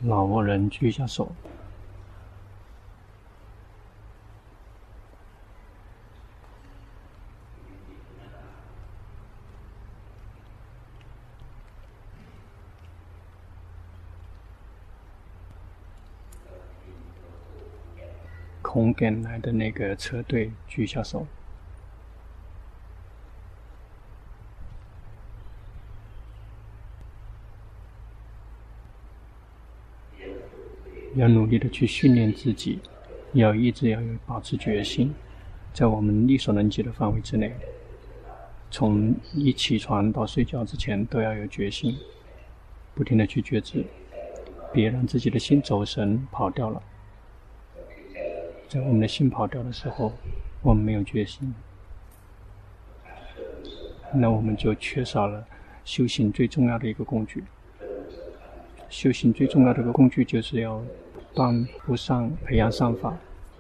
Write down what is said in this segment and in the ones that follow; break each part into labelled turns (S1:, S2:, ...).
S1: 老恶人举下手。空赶来的那个车队举下手。要努力的去训练自己，要一直要保持决心，在我们力所能及的范围之内，从一起床到睡觉之前都要有决心，不停的去觉知，别让自己的心走神跑掉了。在我们的心跑掉的时候，我们没有决心，那我们就缺少了修行最重要的一个工具。修行最重要的一个工具就是要帮不上培养善法，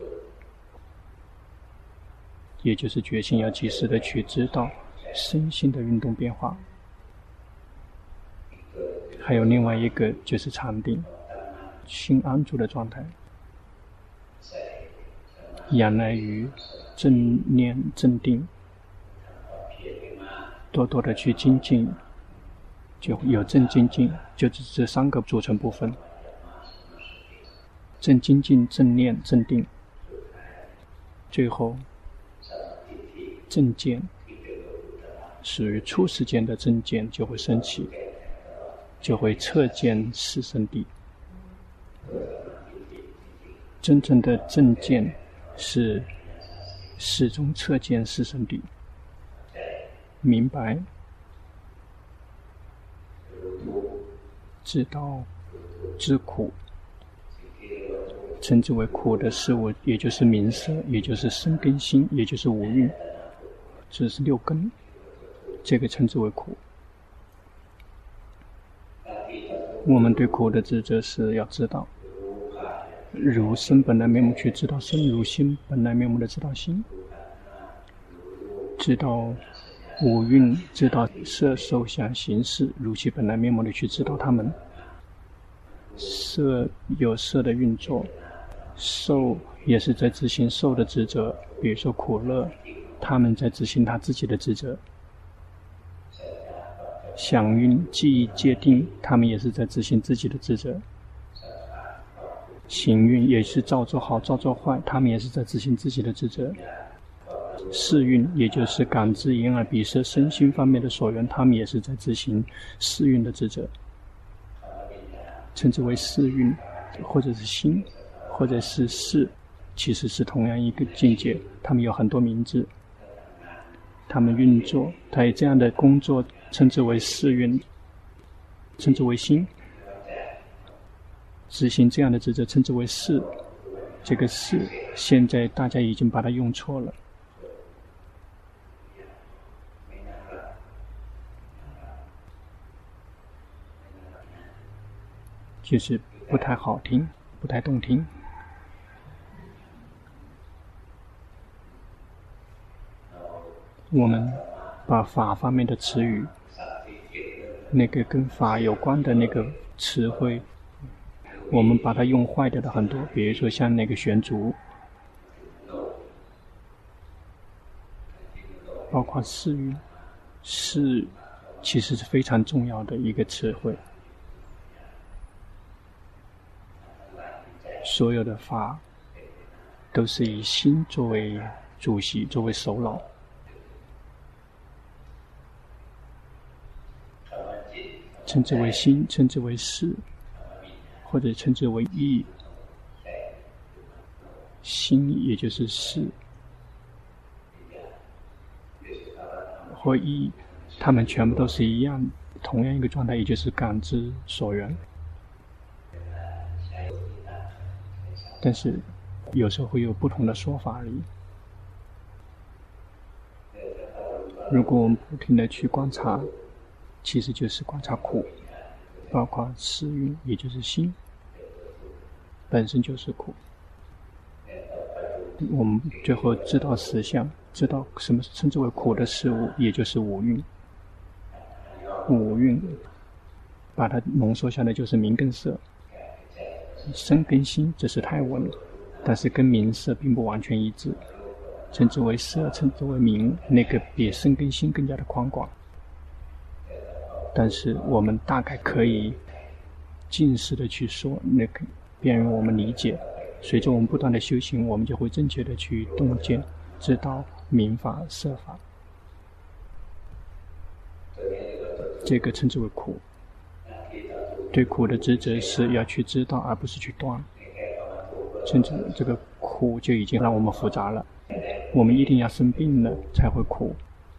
S1: 也就是决心要及时的去知道身心的运动变化。还有另外一个就是禅定，心安住的状态，仰赖于正念正定，多多的去精进，就有正精进，就是这三个组成部分：正精进、正念、正定。最后，正见，属于初时间的正见就会升起，就会彻见四圣谛。真正的正见是始终彻见四圣谛，明白知道知苦，称之为苦的事物，也就是名色，也就是身根心，也就是五蕴，这是六根，这个称之为苦。我们对苦的执着是要知道，如身本来面目去知道身，如心本来面目的知道心，知道五蕴，知道色受想行识，如其本来面目的去知道它们。色有色的运作，受也是在执行受的职责，比如说苦乐，他们在执行他自己的职责。想蕴、记忆、界定，他们也是在执行自己的职责。行蕴也是造作好造作坏，他们也是在执行自己的职责。识蕴也就是感知眼耳鼻舌身心方面的所缘，他们也是在执行识蕴的职责，称之为识蕴，或者是心，或者是识，其实是同样一个境界，他们有很多名字，他们运作，他以这样的工作称之为识蕴，称之为心，执行这样的职责称之为识。这个识现在大家已经把它用错了，就是不太好听，不太动听。我们把法方面的词语，那个跟法有关的那个词汇，我们把它用坏掉的很多，比如说像那个悬足，包括识蕴，识其实是非常重要的一个词汇。所有的法都是以心作为主席，作为首脑，称之为心，称之为识，或者称之为意。心也就是识或意，它们全部都是一样，同样一个状态，也就是感知所缘。但是有时候会有不同的说法而已。如果我们不停地去观察，其实就是观察苦，包括识蕴，也就是心，本身就是苦。我们最后知道实相，知道什么称之为苦的事物，也就是五蕴。五蕴把它浓缩下来就是名跟色， 身跟心这是太稳，但是跟名色并不完全一致，称之为色，称之为名，那个比身跟心更加的宽广。但是我们大概可以近似的去说，那个便于我们理解。随着我们不断的修行，我们就会正确的去洞见，知道名法、色法。这个称之为苦。对苦的职责是要去知道，而不是去断。甚至这个苦就已经让我们复杂了。我们一定要生病了才会苦。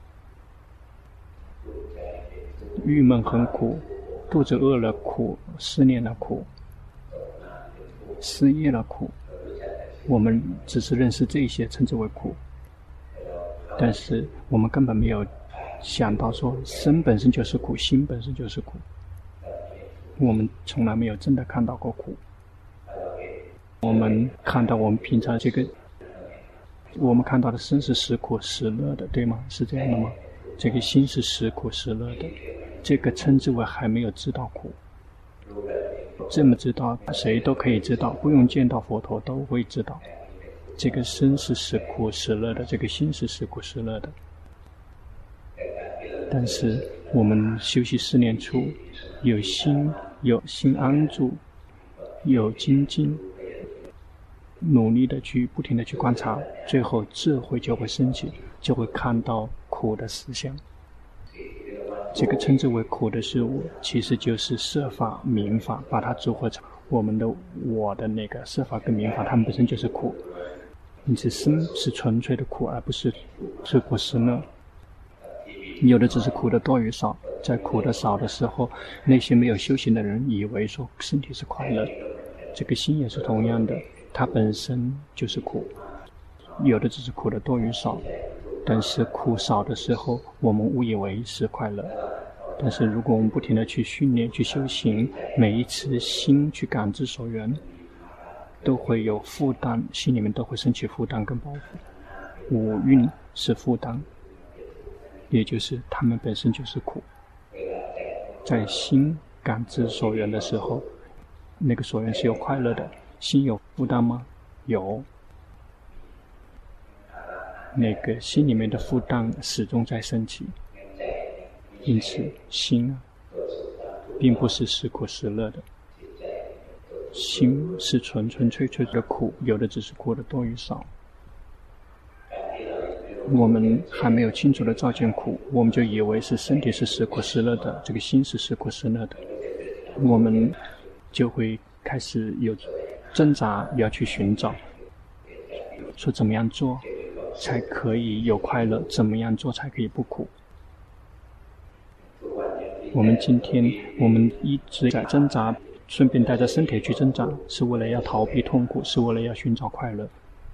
S1: 郁闷很苦，肚子饿了苦，思念了苦，失业了苦。我们只是认识这些称之为苦，但是我们根本没有想到说身本身就是苦，心本身就是苦。我们从来没有真的看到过苦。我们看到我们平常这个，我们看到的身是实苦实乐的，对吗？是这样的吗？这个心是实苦实乐的，这个称之为还没有知道苦。这么知道，谁都可以知道，不用见到佛陀都会知道。这个身是实苦实乐的，这个心是实苦实乐的。但是我们修习4年处，有心安住，有精进，努力的去不停的去观察，最后智慧就会升起，就会看到苦的实相。这个称之为苦的事物，其实就是色法、名法，把它组合成我的那个色法跟名法，它们本身就是苦。因此身是纯粹的苦，而不是实苦实乐。有的只是苦的多与少，在苦的少的时候，那些没有修行的人以为说身体是快乐，这个心也是同样的，它本身就是苦。有的只是苦的多与少，但是苦少的时候，我们误以为是快乐。但是如果我们不停地去训练、去修行，每一次心去感知所缘，都会有负担，心里面都会升起负担跟包袱。五蕴是负担，也就是它们本身就是苦。在心感知所缘的时候，那个所缘是有快乐的，心有负担吗？有。那个心里面的负担始终在升起，因此心并不是实苦实乐的，心是纯纯粹粹的苦，有的只是苦的多与少。我们还没有清楚的照见苦，我们就以为是身体是实苦实乐的，这个心是实苦实乐的，我们就会开始有挣扎，要去寻找，说怎么样做才可以有快乐，怎么样做才可以不苦。我们今天我们一直在挣扎，顺便带着身体去挣扎，是为了要逃避痛苦，是为了要寻找快乐。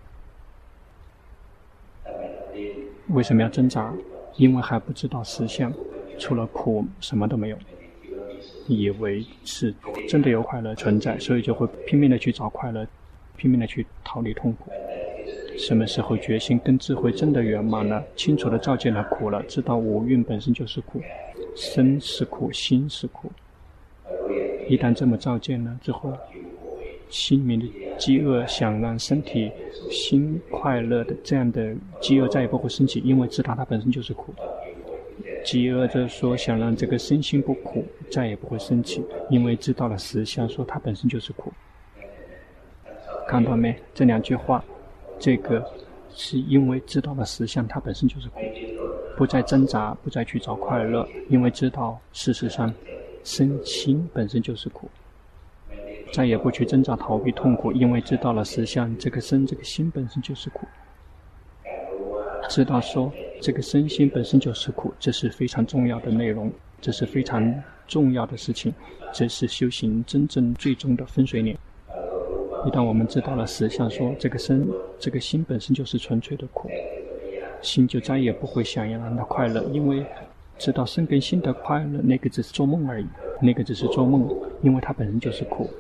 S1: 为什么要挣扎？因为还不知道实相，除了苦什么都没有，以为是真的有快乐存在，所以就会拼命的去找快乐，拼命的去逃离痛苦。什么时候决心跟智慧真的圆满了，清楚的照见了苦了，知道五蕴本身就是苦，身是苦，心是苦。一旦这么照见了之后，心里面的饥饿想让身体心快乐的这样的饥饿再也不会升起，因为知道它本身就是苦。饥饿着说想让这个身心不苦，再也不会升起，因为知道了实相，说它本身就是苦。看到没？这两句话，这个是因为知道了实相，它本身就是苦，不再挣扎，不再去找快乐，因为知道事实上身心本身就是苦，再也不去挣扎逃避痛苦，因为知道了实相，这个身这个心本身就是苦。知道说这个身心本身就是苦，这是非常重要的内容，这是非常重要的事情，这是修行真正最终的分水岭。一旦我们知道了实相，说这个身这个心本身就是纯粹的苦，心就再也不会想要让它快乐，因为知道身跟心的快乐，那个只是做梦而已，那个只是做梦，因为它本身就是苦，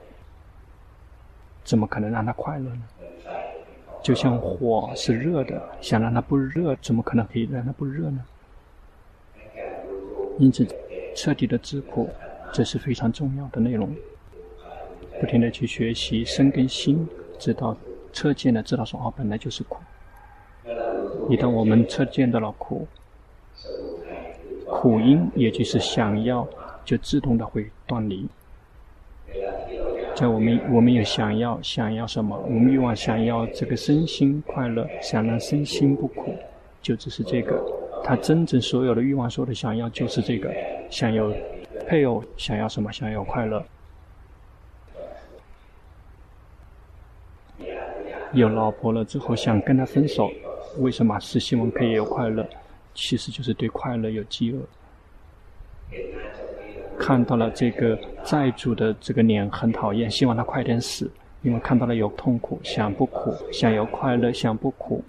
S1: 怎么可能让它快乐呢？就像火是热的，想让它不热，怎么可能可以让它不热呢？因此彻底的知苦，这是非常重要的内容。 不停地去学习身跟心，知道彻见了，知道说本来就是苦。一旦我们彻见到了苦，苦因也就是想要，就自动的会断离。在我们有想要什么？我们欲望想要这个身心快乐，想让身心不苦，就只是这个。他真正所有的欲望，所有的想要就是这个，想有配偶，想要什么？想要快乐。有老婆了之后想跟他分手，为什么？是希望可以有快乐，其实就是对快乐有饥饿。看到了这个债主的这个脸很讨厌，希望他快点死，因为看到了有痛苦，想不苦，想有快乐，想不苦，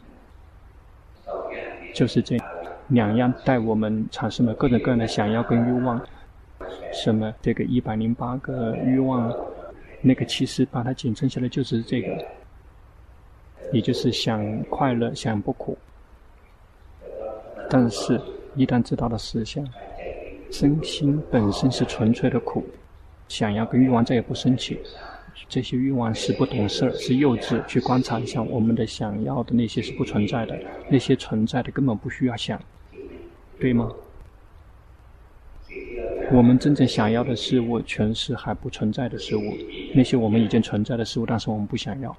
S1: 就是这两样带我们产生了各种各样的想要跟欲望。什么这个108个欲望，那个其实把它简称下来就是这个，也就是想快乐，想不苦。但是一旦知道了实相，身心本身是纯粹的苦，想要跟欲望再也不升起，这些欲望是不懂事，是幼稚。去观察一下我们的想要的那些是不存在的，那些存在的根本不需要想，对吗？我们真正想要的事物全是还不存在的事物，那些我们已经存在的事物，但是我们不想要。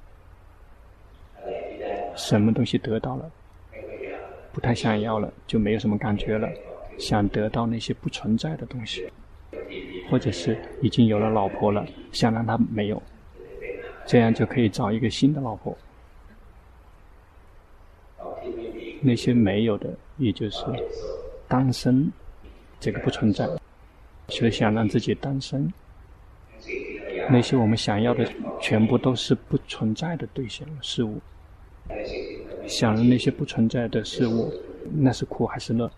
S1: 什么东西得到了不太想要了，就没有什么感觉了，想得到那些不存在的东西。或者是已经有了老婆了，想让她没有，这样就可以找一个新的老婆。那些没有的，也就是单身，这个不存在，所以想让自己单身。那些我们想要的全部都是不存在的对象事物，想让那些不存在的事物，那是苦还是乐？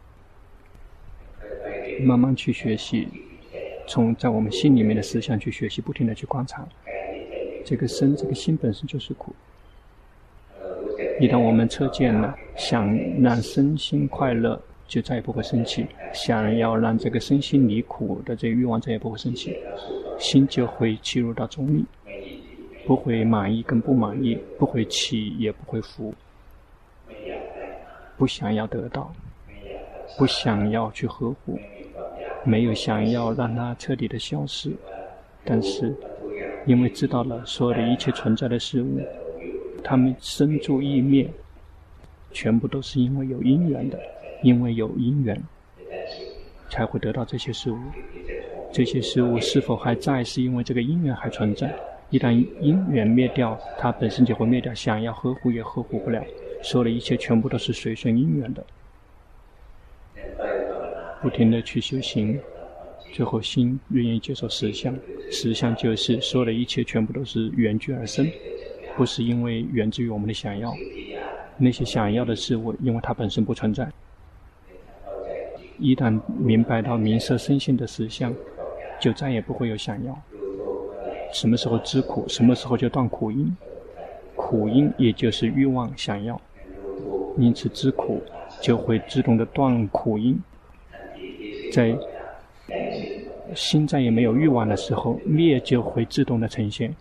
S1: 慢慢去学习，从在我们心里面的思想去学习，不停地去观察。这个身，这个心本身就是苦。一旦我们彻见了，想让身心快乐，就再也不会生气；想要让这个身心离苦的这个欲望再也不会生气，心就会进入到中立，不会满意跟不满意，不会起也不会伏，不想要得到，不想要去呵护，没有想要让它彻底的消失。但是因为知道了所有的一切存在的事物，它们生住异灭，全部都是因为有因缘的，因为有因缘才会得到这些事物。这些事物是否还在，是因为这个因缘还存在。一旦因缘灭掉，它本身就会灭掉，想要呵护也呵护不了。所有的一切全部都是随顺因缘的。不停地去修行，最后心愿意接受实相。实相就是所有的一切全部都是缘聚而生，不是因为源自于我们的想要。那些想要的事物，因为它本身不存在。一旦明白到明色身心的实相，就再也不会有想要。什么时候知苦，什么时候就断苦因。苦因也就是欲望想要，因此知苦就会自动的断苦因。在心再也没有欲望的时候，灭就会自动的呈现。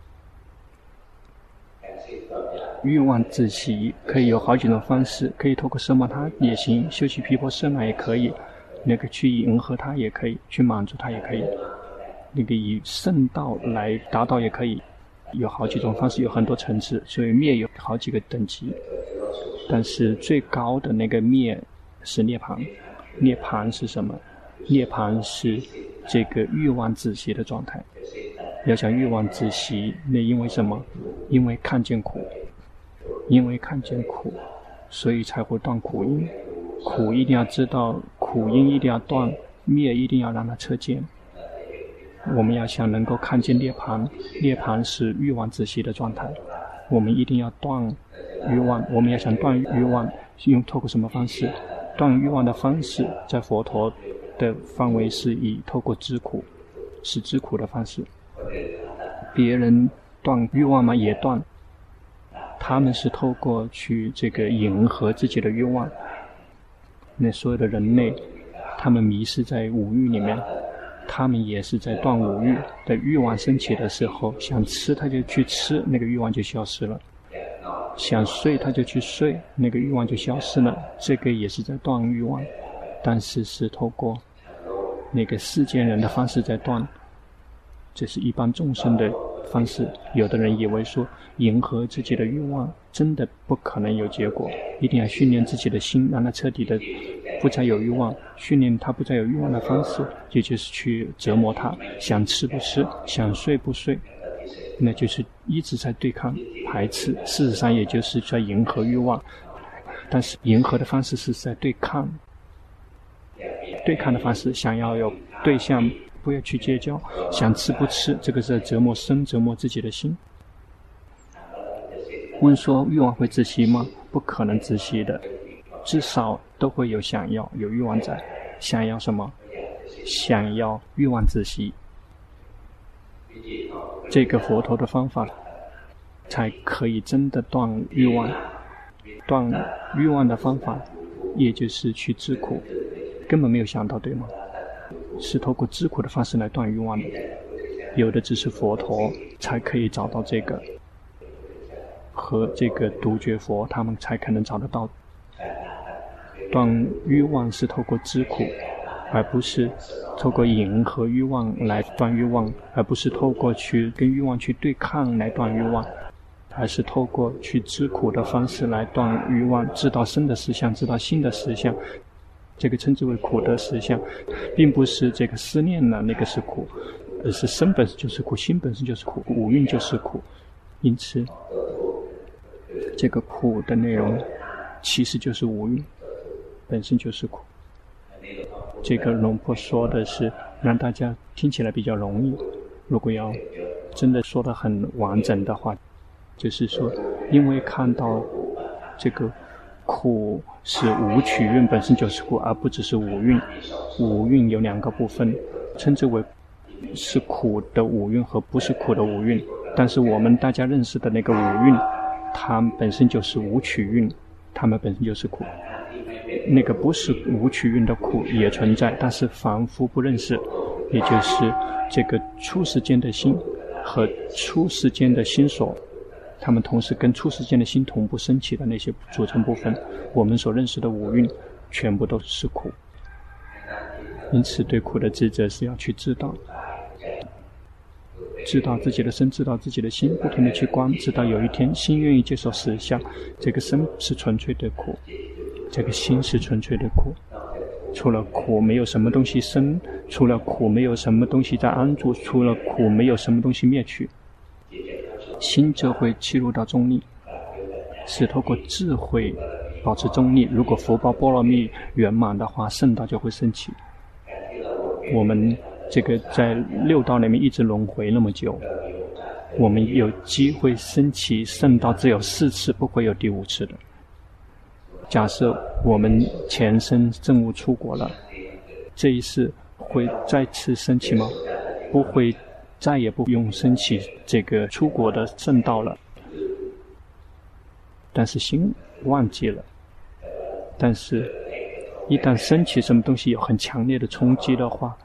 S1: 欲望自息可以有好几种方式，可以透过奢摩他也行，修习毗婆舍那也可以，那个去迎合它也可以，去满足它也可以，那个以圣道来达到也可以，有好几种方式，有很多层次，所以灭有好几个等级。但是最高的那个灭是涅槃。涅槃是什么？涅槃是这个欲望止息的状态。要想欲望止息，那因为什么？因为看见苦，因为看见苦，所以才会断苦因。苦一定要知道，苦因一定要断，灭一定要让它彻见。我们要想能够看见涅槃，涅槃是欲望止息的状态。我们一定要断欲望，我们要想断欲望，透过什么方式？断欲望的方式，在佛陀的范围是以透过知苦，是知苦的方式。别人断欲望嘛，也断，他们是透过去这个迎合自己的欲望。那所有的人类，他们迷失在五欲里面， 他们也是在断五欲的欲望升起的时候，想吃他就去吃，那个欲望就消失了；想睡他就去睡，那个欲望就消失了。这个也是在断欲望，但是是透过那个世间人的方式在断，这是一般众生的方式。有的人以为说迎合自己的欲望真的不可能有结果，一定要训练自己的心，让他彻底的不再有欲望。训练他不再有欲望的方式，也就是去折磨他，想吃不吃，想睡不睡，那就是一直在对抗排斥，事实上也就是在迎合欲望，但是迎合的方式是在对抗的方式，想要有对象不要去结交，想吃不吃，这个是折磨身，折磨自己的心。问说欲望会窒息吗？不可能窒息的，至少都会有想要，有欲望在。想要什么？想要欲望窒息。这个佛陀的方法才可以真的断欲望。断欲望的方法也就是去知苦，根本没有想到，对吗？是透过知苦的方式来断欲望的，有的只是佛陀才可以找到这个，和这个独觉佛他们才可能找得到。断欲望是透过知苦，而不是透过迎合欲望来断欲望，而不是透过去跟欲望去对抗来断欲望，而是透过去知苦的方式来断欲望，知道生的实相，知道心的实相，这个称之为苦的实相，并不是这个思念了那个是苦，而是身本身就是苦，心本身就是苦，五蕴就是苦。因此这个苦的内容其实就是五蕴，本身就是苦。这个龙婆说的是让大家听起来比较容易，如果要真的说得很完整的话，就是说因为看到这个苦是无取蕴本身就是苦，而不只是五蕴。五蕴有两个部分，称之为是苦的五蕴和不是苦的五蕴，但是我们大家认识的那个五蕴，它本身就是无取蕴，它们本身就是苦。那个不是无取蕴的苦也存在，但是凡夫不认识，也就是这个初世间的心和初世间的心所，他们同时跟初世间的心同步升起的那些组成部分，我们所认识的五蕴全部都是苦。因此对苦的知者是要去知道自己的身，知道自己的心，不停地去观，直到有一天心愿意接受实相，这个身是纯粹的苦，这个心是纯粹的苦，除了苦没有什么东西生，除了苦没有什么东西在安住，除了苦没有什么东西灭去。心就会切入到中立，是透过智慧保持中立。如果福报波罗蜜圆满的话，圣道就会升起。我们这个在六道里面一直轮回那么久，我们有机会升起圣道只有4次，不会有第5次的。假设我们前生证悟出国了，这一世会再次升起吗？不会，再也不用升起这个出国的圣道了。但是心忘记了，但是一旦升起什么东西有很强烈的冲击的话，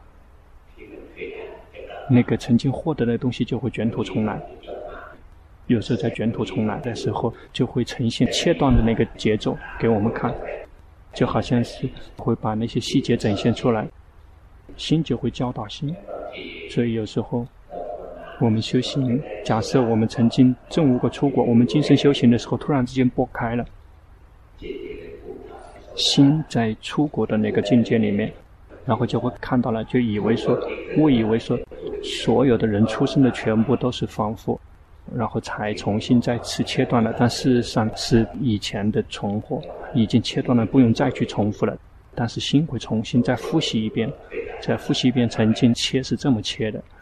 S1: 那个曾经获得的东西就会卷土重来。有时候在卷土重来的时候，就会呈现切断的那个节奏给我们看，就好像是会把那些细节展现出来，心就会教导心。所以有时候我们修行，假设我们曾经证悟过出国，我们今生修行的时候突然之间拨开了，心在出国的那个境界里面，然后就会看到了，就以为说，误以为说所有的人出生的全部都是凡夫，然后才重新再次切断了，但事实上是以前的重复已经切断了，不用再去重复了。但是心会重新再复习一遍，再复习一遍曾经切是这么切的。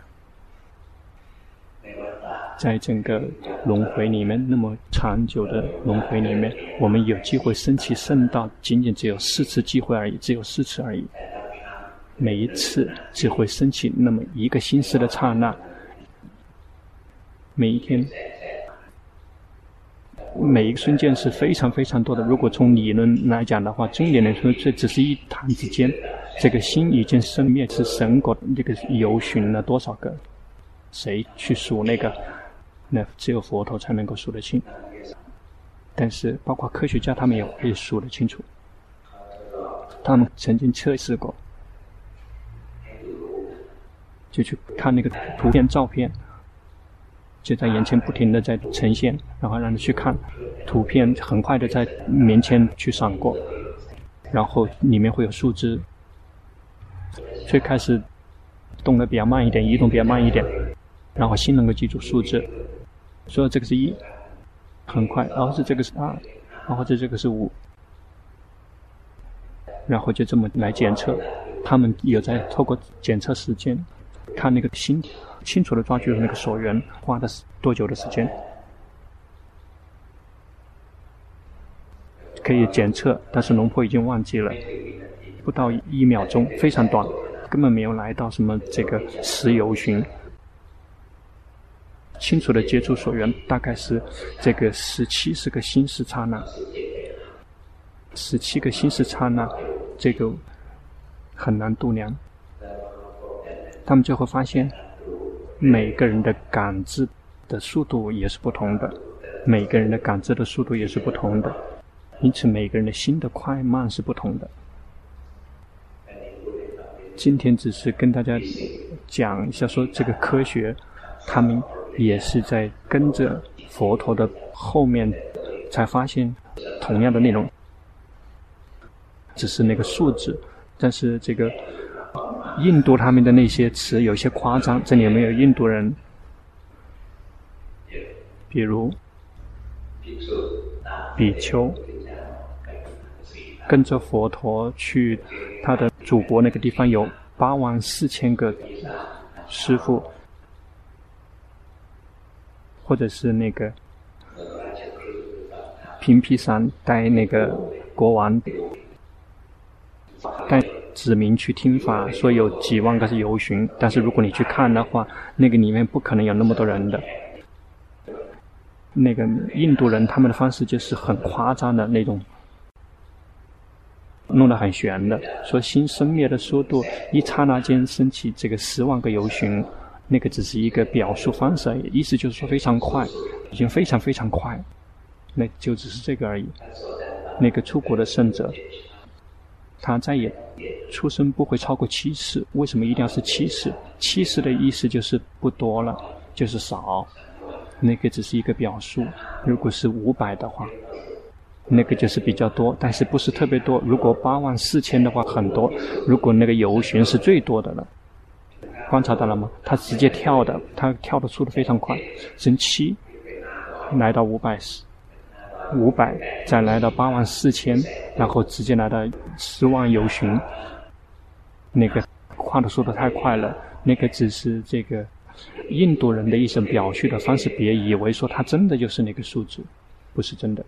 S1: 在整个轮回里面，那么长久的轮回里面，我们有机会升起圣道，仅仅只有4次机会而已，只有4次而已。每一次只会升起那么一个心思的刹那，每一天每一个瞬间是非常非常多的。如果从理论来讲的话，中理论说这只是一弹之间，这个心已经生灭，是神国这个游巡了多少个？谁去数那个？那只有佛陀才能够数得清。但是包括科学家他们也会数得清楚，他们曾经测试过，就去看那个图片照片，就在眼前不停地在呈现，然后让你去看图片，很快地在面前去闪过，然后里面会有数字，最开始动得比较慢一点，移动比较慢一点，然后心能够记住数字，说这个是1，很快，然后是这个是2，然后这个是5，然后就这么来检测。他们有在透过检测时间，看那个心清楚的抓住那个所缘花的多久的时间，可以检测。但是龙婆已经忘记了，不到1秒钟，非常短，根本没有来到什么这个10游巡。清楚的接触所缘，大概是这个17个心识刹那，17个心识刹那，这个很难度量。他们就会发现，每个人的感知的速度也是不同的，每个人的感知的速度也是不同的，因此每个人的心的快慢是不同的。今天只是跟大家讲一下，说这个科学，他们也是在跟着佛陀的后面才发现同样的内容，只是那个数字。但是这个印度他们的那些词有些夸张，这里有没有印度人？比如比丘跟着佛陀去他的祖国那个地方，有84000个师父，或者是那个平毗山带那个国王带子民去听法，说有几万个是游巡，但是如果你去看的话，那个里面不可能有那么多人的。那个印度人他们的方式就是很夸张的那种，弄得很玄的，说心生灭的速度一刹那间升起这个10万个游巡，那个只是一个表述方式而已，意思就是说非常快，已经非常非常快，那就只是这个而已。那个出国的圣者，他再也出生不会超过7世。为什么一定要是7世？7世的意思就是不多了，就是少，那个只是一个表述。如果是500的话，那个就是比较多，但是不是特别多。如果84000的话很多，如果那个游巡是最多的了。观察到了吗？他直接跳的，他跳的速度非常快，升7来到500，再来到84000，然后直接来到10万游巡，那个跨的速度太快了，那个只是这个印度人的一种表述的方式，别以为说他真的就是那个数字，不是真的。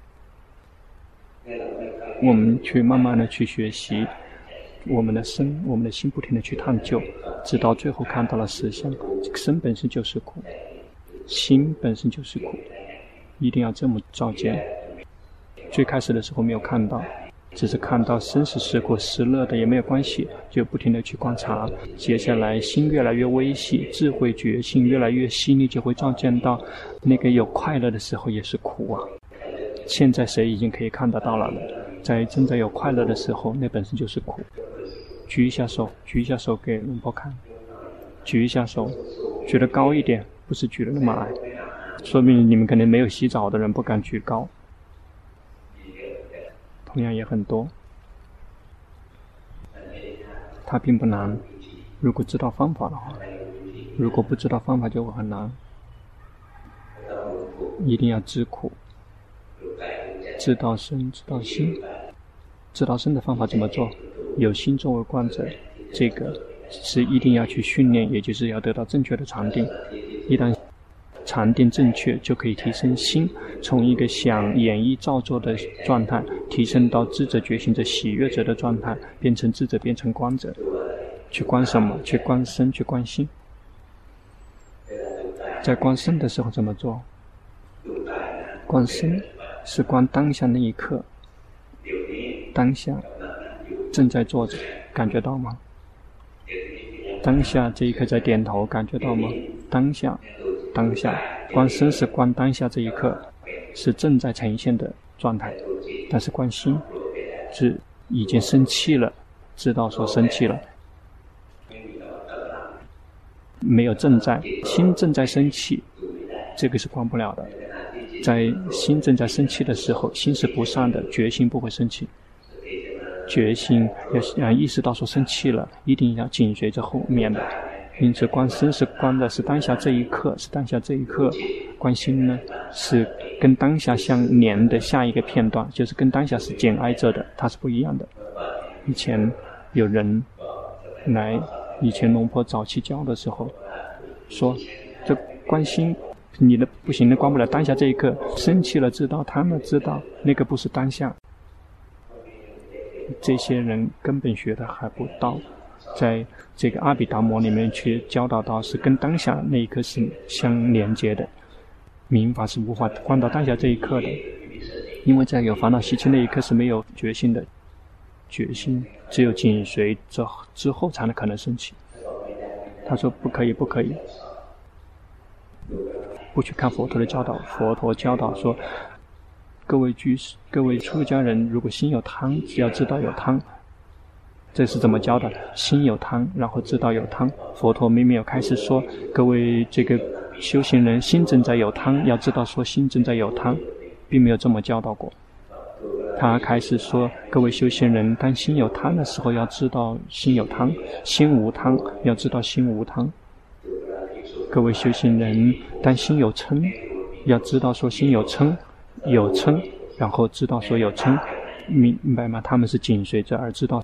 S1: 我们去慢慢的去学习，我们的心不停的去探究，直到最后看到了实相。身本身就是苦，心本身就是苦，一定要这么照见。最开始的时候没有看到，只是看到生死事故失乐的也没有关系，就不停的去观察。接下来心越来越微细，智慧觉性越来越细腻，就会照见到那个有快乐的时候也是苦啊。现在谁已经可以看得到了，在正在有快乐的时候，那本身就是苦。举一下手给龙婆看，举一下手，举得高一点，不是举得那么矮，说明你们可能没有洗澡的人不敢举高。同样也很多，它并不难，如果知道方法的话，如果不知道方法就会很难。一定要知苦，知道身，知道心。知道身的方法怎么做？有心作为观者，这个是一定要去训练，也就是要得到正确的禅定。一旦禅定正确，就可以提升心，从一个想演绎造作的状态，提升到知者觉醒者喜悦者的状态，变成智者，变成观者。去观什么？去观身，去观心。在观身的时候怎么做？ 观身是观当下那一刻，当下正在做着，感觉到吗？当下这一刻在点头，感觉到吗？当下观身是观当下这一刻，是正在呈现的状态。但是观心是已经生气了，知道说生气了，没有正在，心正在生气，这个是观不了的。在心正在生气的时候，心是不善的，觉心不会生气。觉心要意识到说生气了，一定要紧随着后面的。因此观身是观的是当下这一刻，是当下这一刻。观心呢是跟当下相连的下一个片段，就是跟当下是紧挨着的，它是不一样的。以前有人来，以前龙婆早期教的时候说，这观心你的不行的，观不了当下这一刻，生气了知道，他们知道那个不是当下。这些人根本学的还不到，在这个阿毗达摩里面去教导到是跟当下那一刻是相连接的，明法是无法观到当下这一刻的，因为在有烦恼习气那一刻是没有决心的，决心只有紧随之后才能可能升起。他说不可以，不去看佛陀的教导。佛陀教导说，各位居士、各位出家人，如果心有贪，只要知道有贪。这是怎么教的？心有贪，然后知道有贪。佛陀并没有开始说，各位这个修行人心正在有贪，要知道说心正在有贪，并没有这么教导过。他开始说，各位修行人，当心有贪的时候，要知道心有贪；心无贪，要知道心无贪。各位修行人，当心有嗔，要知道说心有嗔，然后知道说有嗔，明白吗？他们是紧随着而知道。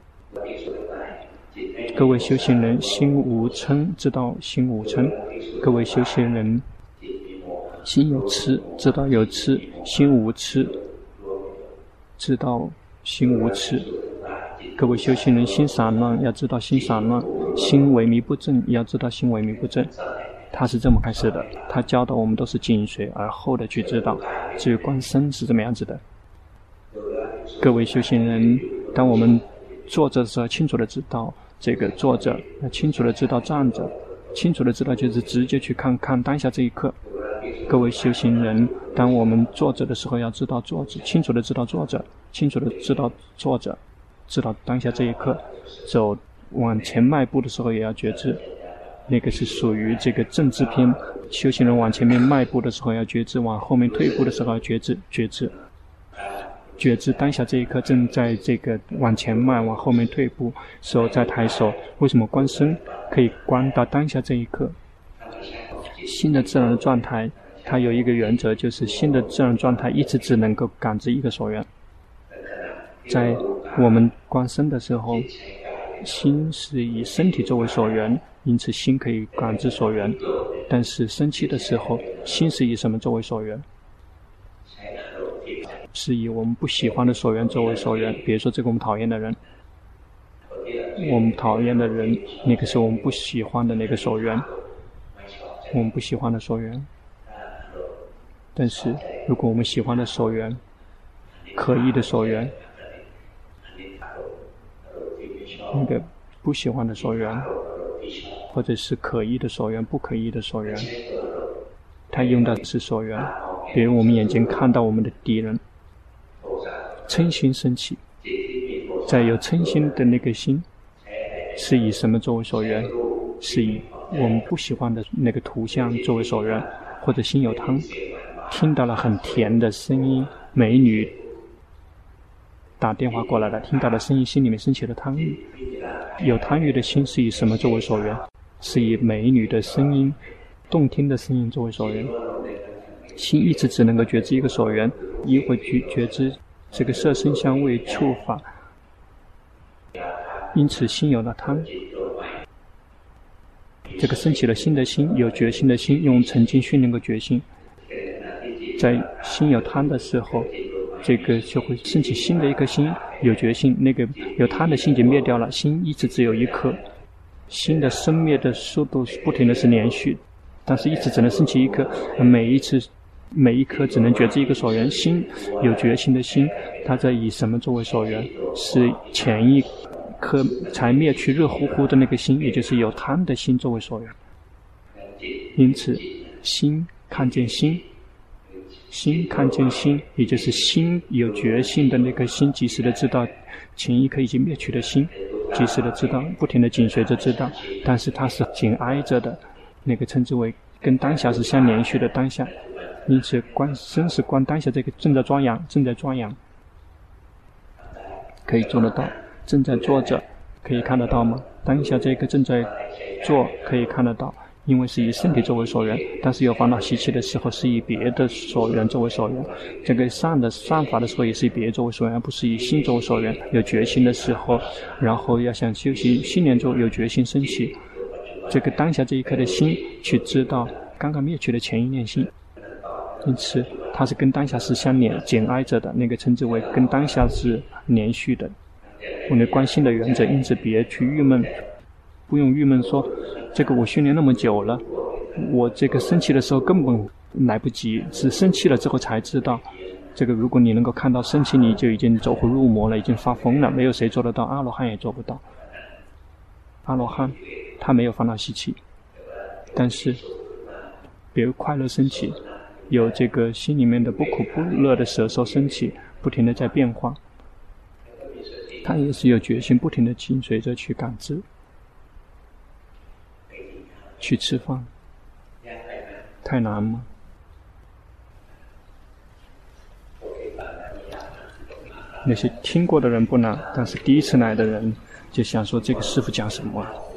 S1: 各位修行人，心无嗔，知道心无嗔；各位修行人，心有痴，知道有痴；心无痴，知道心无痴。各位修行人，心散乱，要知道心散乱；心萎靡不振，要知道心萎靡不振。他是这么开始的，他教导我们都是紧随而后的去知道。至于观身是怎么样子的，各位修行人，当我们坐着的时候，清楚的知道这个坐着，清楚的知道站着，清楚的知道就是直接去看当下这一刻。各位修行人，当我们坐着的时候，要知道坐着，清楚的知道坐着，清楚的知道坐着，知道当下这一刻。走往前迈步的时候也要觉知，那个是属于这个正知篇。修行人往前面迈步的时候要觉知，往后面退步的时候要觉知当下这一刻正在这个往前迈，往后面退步，手在抬手。为什么观身可以观到当下这一刻？心的自然的状态，它有一个原则，就是心的自然状态一直只能够感知一个所缘。在我们观身的时候，心是以身体作为所缘，因此心可以感知所缘。但是生气的时候，心是以什么作为所缘？是以我们不喜欢的所缘作为所缘。比如说这个我们讨厌的人，那个是我们不喜欢的那个所缘，我们不喜欢的所缘。但是如果我们喜欢的所缘，可意的所缘，那个不喜欢的所缘，或者是可意的所缘，不可意的所缘，他用的是所缘。比如我们眼睛看到我们的敌人，嗔心升起，在有嗔心的那个心是以什么作为所缘？是以我们不喜欢的那个图像作为所缘。或者心有贪，听到了很甜的声音，美女打电话过来了，听到了声音，心里面升起了贪欲。有贪欲的心是以什么作为所缘？是以美女的声音，动听的声音作为所缘。心一直只能够觉知一个所缘，一会觉知这个色声香味触法，因此心有了贪。这个升起了新的心，有决心的心，用曾经训练过决心。在心有贪的时候，这个就会升起新的一颗心，有决心。那个有贪的心已经灭掉了，心一直只有一颗。心的生灭的速度不停的是连续，但是一直只能升起一颗。每一次每一颗只能觉知一个所缘心，有觉性的心，它在以什么作为所缘？是前一颗才灭去热乎乎的那个心，也就是有贪的心作为所缘。因此心看见心，心看见心，也就是心有觉性的那个心，及时的知道前一颗已经灭去的心，及时的知道，不停的紧随着知道，但是它是紧挨着的，那个称之为跟当下是相连续的当下。因此观生是观当下这个正在抓痒，正在抓痒，可以做得到。正在做着，可以看得到吗？当下这个正在做，可以看得到，因为是以身体作为所缘，但是有烦恼习气的时候是以别的所缘作为所缘。这个善法的时候也是以别作为所缘，而不是以心作为所缘。有决心的时候，然后要想修习信念中有决心升起，这个当下这一刻的心去知道刚刚灭去的前一念心，因此它是跟当下是相连紧挨着的，那个称之为跟当下是连续的。我们观心的原则，因此别去郁闷，不用郁闷说这个我训练那么久了，我这个生气的时候根本来不及，是生气了之后才知道。这个如果你能够看到生气，你就已经走火入魔了，已经发疯了，没有谁做得到，阿罗汉也做不到。阿罗汉他没有烦恼习气，但是比如快乐升起，有这个心里面的不苦不乐的舌受升起，不停地在变化，他也是有决心，不停地紧随着去感知。去吃饭太难吗？那些听过的人不难，但是第一次来的人就想说这个师父讲什么